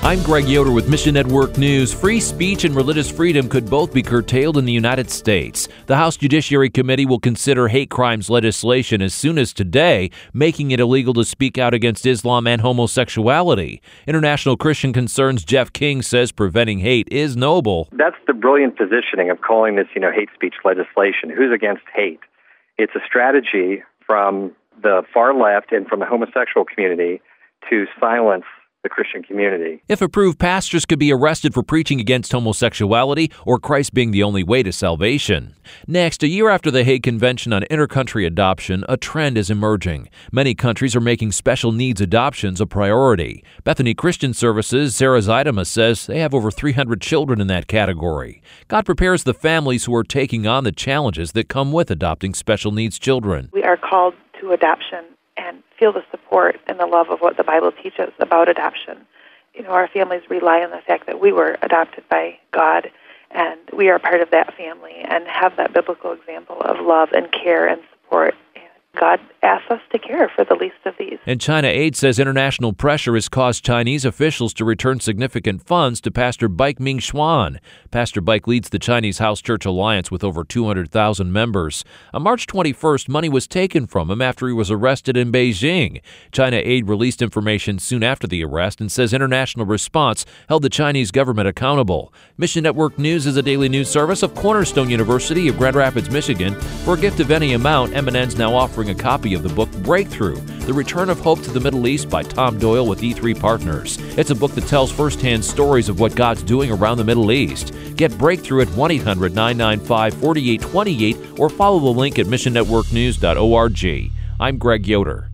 I'm Greg Yoder with Mission Network News. Free speech and religious freedom could both be curtailed in the United States. The House Judiciary Committee will consider hate crimes legislation as soon as today, making it illegal to speak out against Islam and homosexuality. International Christian Concerns Jeff King says preventing hate is noble. That's the brilliant positioning of calling this, hate speech legislation. Who's against hate? It's a strategy from the far left and from the homosexual community to silence the Christian community. If approved, pastors could be arrested for preaching against homosexuality or Christ being the only way to salvation. Next, a year after the Hague Convention on Intercountry Adoption, a trend is emerging. Many countries are making special needs adoptions a priority. Bethany Christian Services' Sarah Zeidema says they have over 300 children in that category. God prepares the families who are taking on the challenges that come with adopting special needs children. We are called to adoption and feel the support and the love of what the Bible teaches about adoption. Our families rely on the fact that we were adopted by God, and we are part of that family and have that biblical example of love and care and support. God asks us to care for the least of these. And China Aid says international pressure has caused Chinese officials to return significant funds to Pastor Baik Ming Xuan. Pastor Baik leads the Chinese House Church Alliance with over 200,000 members. On March 21st, money was taken from him after he was arrested in Beijing. China Aid released information soon after the arrest and says international response held the Chinese government accountable. Mission Network News is a daily news service of Cornerstone University of Grand Rapids, Michigan. For a gift of any amount, M&N's now offering a copy of the book Breakthrough, The Return of Hope to the Middle East by Tom Doyle with E3 Partners. It's a book that tells firsthand stories of what God's doing around the Middle East. Get Breakthrough at 1-800-995-4828 or follow the link at missionnetworknews.org. I'm Greg Yoder.